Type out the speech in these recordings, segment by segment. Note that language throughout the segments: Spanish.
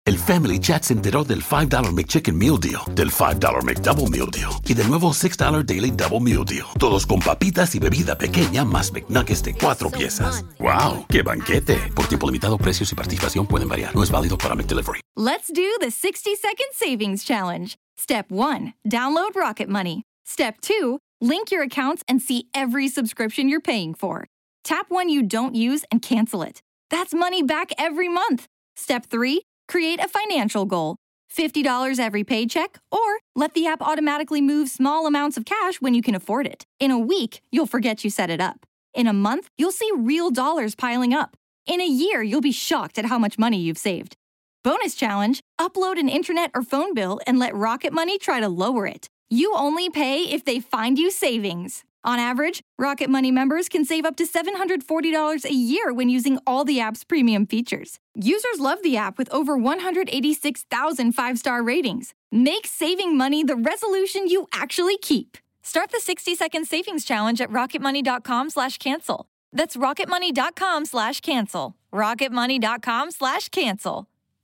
El Family Chat se enteró del $5 McChicken Meal Deal, del $5 McDouble Meal Deal y del nuevo $6 Daily Double Meal Deal. Todos con papitas y bebida pequeña más McNuggets de 4 piezas. ¡Wow! ¡Qué banquete! Por tiempo limitado, precios y participación pueden variar. No es válido para McDelivery. Let's do the 60-second savings challenge. Step 1. Download Rocket Money. Step 2. Link your accounts and see every subscription you're paying for. Tap one you don't use and cancel it. That's money back every month. Step 3. Create a financial goal. $50 every paycheck, or let the app automatically move small amounts of cash when you can afford it. In a week, you'll forget you set it up. In a month, you'll see real dollars piling up. In a year, you'll be shocked at how much money you've saved. Bonus challenge, upload an internet or phone bill and let Rocket Money try to lower it. You only pay if they find you savings. On average, Rocket Money members can save up to $740 a year when using all the app's premium features. Users love the app with over 186,000 5-star ratings. Make saving money the resolution you actually keep. Start the 60-second savings challenge at rocketmoney.com/cancel. That's rocketmoney.com/cancel. rocketmoney.com/cancel.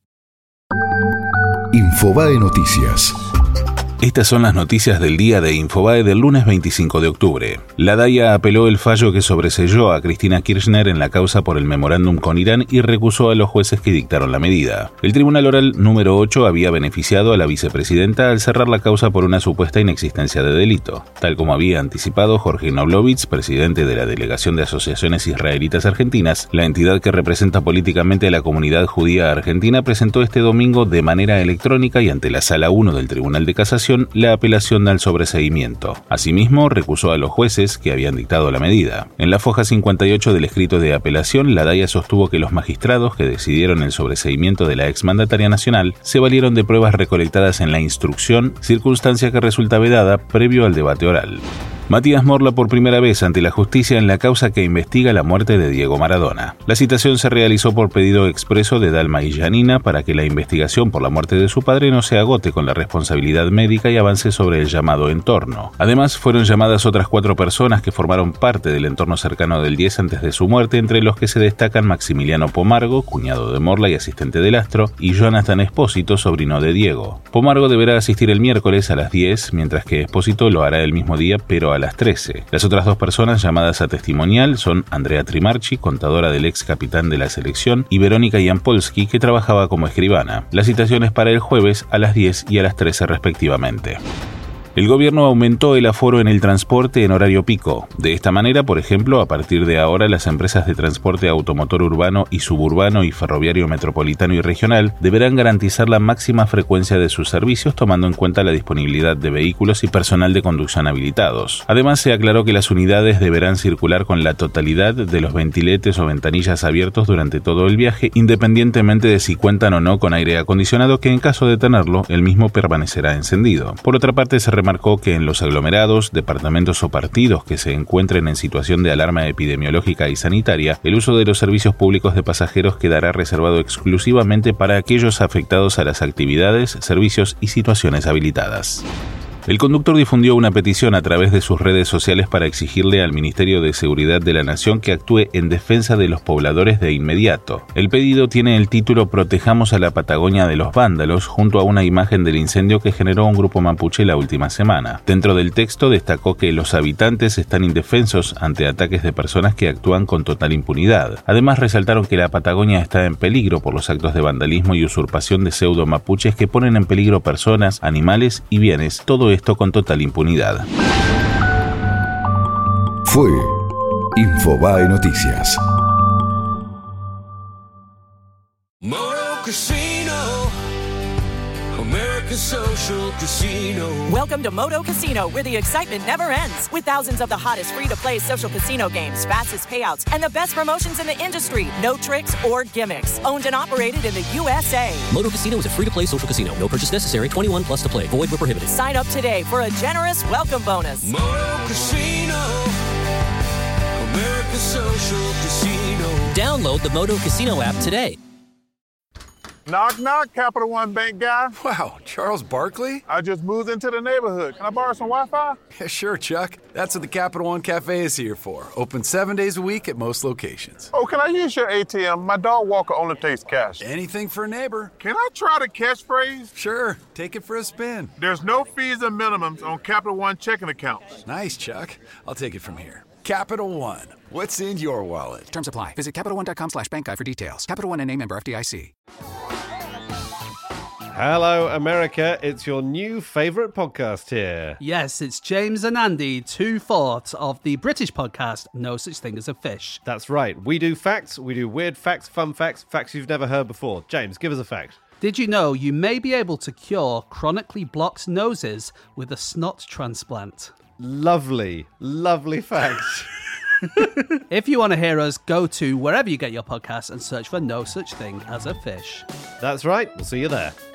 Infobae Noticias. Estas son las noticias del día de Infobae del lunes 25 de octubre. La DAIA apeló el fallo que sobreseyó a Cristina Kirchner en la causa por el memorándum con Irán y recusó a los jueces que dictaron la medida. El Tribunal Oral número 8 había beneficiado a la vicepresidenta al cerrar la causa por una supuesta inexistencia de delito. Tal como había anticipado Jorge Knoblovitz, presidente de la Delegación de Asociaciones Israelitas Argentinas, la entidad que representa políticamente a la comunidad judía argentina presentó este domingo de manera electrónica y ante la Sala 1 del Tribunal de Casación la apelación al sobreseimiento. Asimismo, recusó a los jueces que habían dictado la medida. En la foja 58 del escrito de apelación, la DAIA sostuvo que los magistrados que decidieron el sobreseimiento de la exmandataria nacional se valieron de pruebas recolectadas en la instrucción, circunstancia que resulta vedada previo al debate oral. Matías Morla por primera vez ante la justicia en la causa que investiga la muerte de Diego Maradona. La citación se realizó por pedido expreso de Dalma y Janina para que la investigación por la muerte de su padre no se agote con la responsabilidad médica y avance sobre el llamado entorno. Además, fueron llamadas otras 4 personas que formaron parte del entorno cercano del 10 antes de su muerte, entre los que se destacan Maximiliano Pomargo, cuñado de Morla y asistente del astro, y Jonathan Espósito, sobrino de Diego. Pomargo deberá asistir el miércoles a las 10, mientras que Espósito lo hará el mismo día, pero a las 13. Las otras 2 personas llamadas a testimonial son Andrea Trimarchi, contadora del ex capitán de la selección, y Verónica Jampolsky, que trabajaba como escribana. La citación es para el jueves a las 10 y a las 13 respectivamente. El gobierno aumentó el aforo en el transporte en horario pico. De esta manera, por ejemplo, a partir de ahora las empresas de transporte automotor urbano y suburbano y ferroviario metropolitano y regional deberán garantizar la máxima frecuencia de sus servicios tomando en cuenta la disponibilidad de vehículos y personal de conducción habilitados. Además, se aclaró que las unidades deberán circular con la totalidad de los ventiletes o ventanillas abiertos durante todo el viaje, independientemente de si cuentan o no con aire acondicionado, que en caso de tenerlo, el mismo permanecerá encendido. Por otra parte, se marcó que en los aglomerados, departamentos o partidos que se encuentren en situación de alarma epidemiológica y sanitaria, el uso de los servicios públicos de pasajeros quedará reservado exclusivamente para aquellos afectados a las actividades, servicios y situaciones habilitadas. El conductor difundió una petición a través de sus redes sociales para exigirle al Ministerio de Seguridad de la Nación que actúe en defensa de los pobladores de inmediato. El pedido tiene el título Protejamos a la Patagonia de los vándalos, junto a una imagen del incendio que generó un grupo mapuche la última semana. Dentro del texto destacó que los habitantes están indefensos ante ataques de personas que actúan con total impunidad. Además, resaltaron que la Patagonia está en peligro por los actos de vandalismo y usurpación de pseudo mapuches que ponen en peligro personas, animales y bienes, todo esto con total impunidad. Fue Infobae Noticias. Moto Casino, America's social casino. Welcome to Moto Casino, where the excitement never ends. With thousands of the hottest free-to-play social casino games, fastest payouts, and the best promotions in the industry. No tricks or gimmicks. Owned and operated in the USA. Moto Casino is a free-to-play social casino. No purchase necessary. 21 plus to play. Void where prohibited. Sign up today for a generous welcome bonus. Moto Casino, America's social casino. Download the Moto Casino app today. Knock, knock, Capital One Bank guy. Wow, Charles Barkley? I just moved into the neighborhood. Can I borrow some Wi-Fi? Yeah, sure, Chuck. That's what the Capital One Cafe is here for. Open 7 days a week at most locations. Oh, can I use your ATM? My dog walker only takes cash. Anything for a neighbor. Can I try the catchphrase? Sure, take it for a spin. There's no fees and minimums on Capital One checking accounts. Nice, Chuck. I'll take it from here. Capital One. What's in your wallet? Terms apply. Visit CapitalOne.com/bankguide for details. Capital One NA, member FDIC. Hello, America. It's your new favourite podcast here. Yes, it's James and Andy, 2/4 of the British podcast No Such Thing as a Fish. That's right. We do facts. We do weird facts, fun facts, facts you've never heard before. James, give us a fact. Did you know you may be able to cure chronically blocked noses with a snot transplant? Lovely, lovely facts. If you want to hear us, go to wherever you get your podcasts and search for No Such Thing as a Fish. That's right. We'll see you there.